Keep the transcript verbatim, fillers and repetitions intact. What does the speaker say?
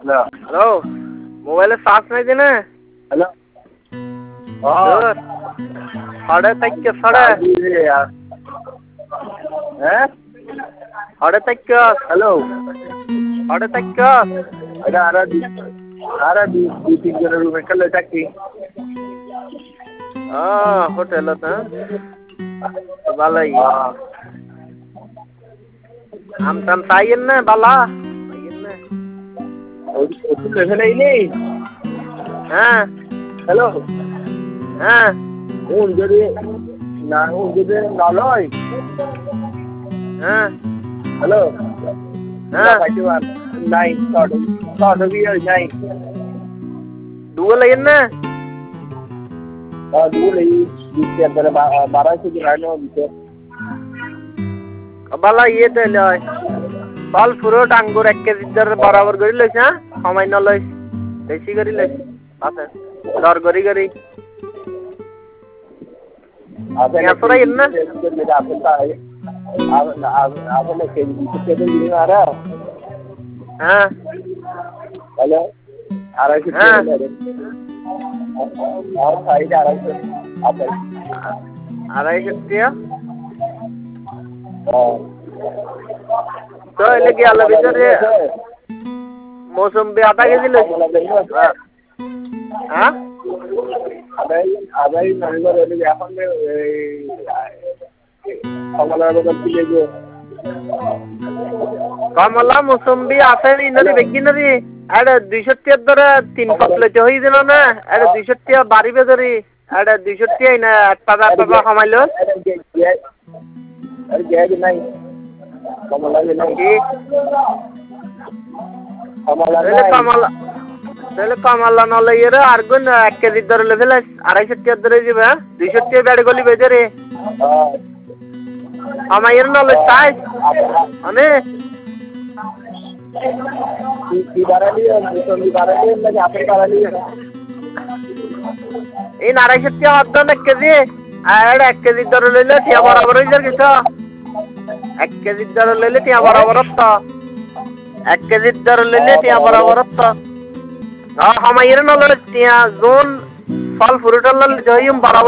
hello মোবাইলে charge নাই দিনে হ্যালো সাড়ে তাইকে সাড়ে হ্যাঁ সাড়ে তাইকে হ্যালো সাড়ে তাইকে এটা আর আর দুই তিন জনের রুমে খেলে থাকি হ্যাঁ হোটেল তো ভালোই আম টাম চাইয়েন না বালা ওষুধ লেখে নেই হ্যাঁ হ্যালো হ্যাঁ উন যদি না উন যদি না লয় হ্যাঁ হ্যালো হ্যাঁ নাই শর্ট শর্ট বিয়ার নাই দুগো লাগেন না দুগো লেই দিতে একবারে বারোশো কি রাইনো দিতে বালা ইয়ে তো লয় ফল ফ্রুট আঙ্গুর এক কেজি দর বরাবর করে লইছ হ্যাঁ সামান্য লইছ বেশি করে লইছ আছে দর গরি গরি আপেল ইন না আপেল আপেল কেজি দিতে দিন আর হ্যাঁ হ্যালো আড়াইশো হ্যাঁ আর সাইড আড়াইশো আপেল আড়াইশো টাকা তো এলে কি আলো ভিতরে মৌসুম্বি আধা কেজি লইছ হ্যাঁ আদাই আদাই নারিগর এখন কমলার বদল দিলে যে কমলা মৌসুম্বি আপেল ইনরি বেগিনরি আরে দুইশো টাকার ধরে তিন পাঁচ লইতে হই দিল না আরে দুইশো টাকা বাড়িবে ধরি আরে দুইশো টাকা না টাকা টাকা কমাইলো আরে গ্যাস নাই কমলা নাই কি কমলা তাহলে কমলা তাহলে কমলা না লইয়ে আর গুণ এক কেজি ধরে লে ফেলে আড়াইশো টাকার ধরে যাবে হ্যাঁ দুইশো টাকা বেড়ে গলি বেজে রে আমার এর না লই তাই মানে কি বাড়ালি মৌসুমি বাড়ালি নাকি আপেল বাড়ালি এই আড়াইশো টাকা অর্ধ এক কেজি আর এক কেজি ধরে লইলে টিয়া বরাবর হয়ে যার কিছু এক কেজি ধরে লইলে টিয়া বরাবর তো এক কেজি ধরে লইলে টিয়া বরাবর তো হ্যাঁ আমার এর না লই টিয়া জোন ফল ফ্রুট লইলে জয়ম বরাবর